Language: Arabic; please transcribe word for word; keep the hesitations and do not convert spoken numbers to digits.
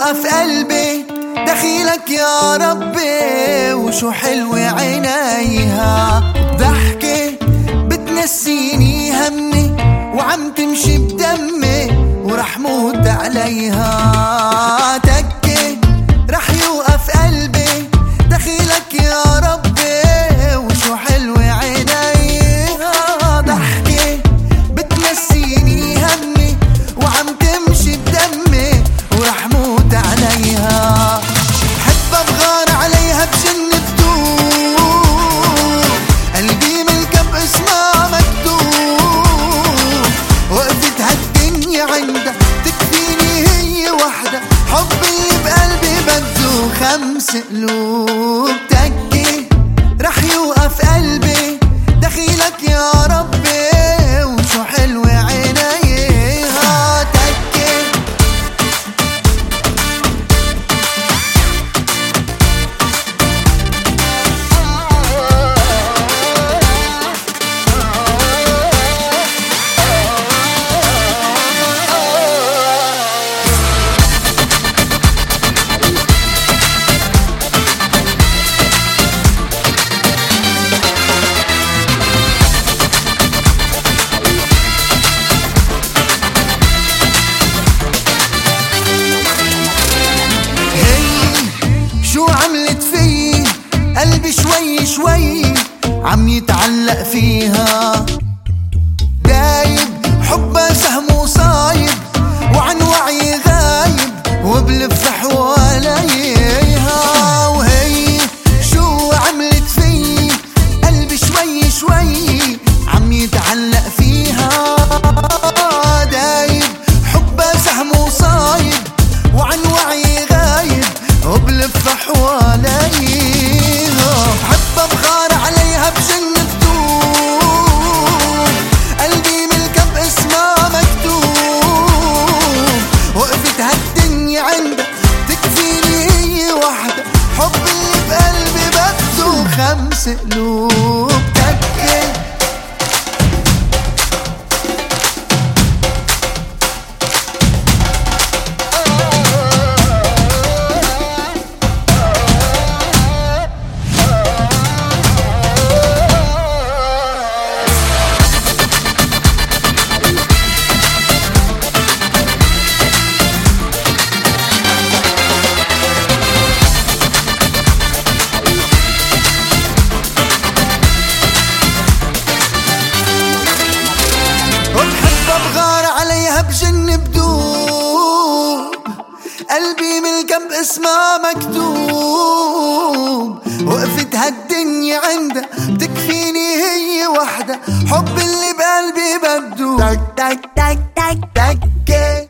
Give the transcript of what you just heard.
يوقف قلبي دخيلك يا ربي، وشو حلو عينيها ضحكة بتنسيني همي وعم تمشي بدمي ورح موت عليها. تكة رح يوقف قلبي دخيلك يا ربي، وشو حلو عينيها ضحكة بتنسيني همي وعم تمشي بدمي ورح موت عليها. بحبها بغار عليها بجن بدوب، قلبي ملكها باسمها مكتوب، وقفت هالدنيا عندها تكفيني هي وحدة، حب اللي بقلبي بده خمس قلوب. تكي رح يوقف قلبي دخيلك يا ربي، وشو حلو عينيها. تكي قلبي شوي شوي عم يتعلق فيها، دايب حبها سهم وصايب وعن وعي غايب وبلف حواليها. وهي شو عملت في قلبي شوي شوي عم يتعلق فيها، دايب حبها سهم وصايب وعن وعي غايب وبلف حواليها. بحبها بغار عليها بجن بدوب، قلبي ملكها باسمها مكتوب، وقفت هالدنيا عندها تكفيني هي وحدة، حب اللي بقلبي بده خمس قلوب. تكي بغار عليها بجن بدوب، قلبي ملكها باسمها مكتوب، وقفت هالدنيا عندها بتكفيني هي وحدة، حب اللي بقلبي بده تك تك تك تك تك.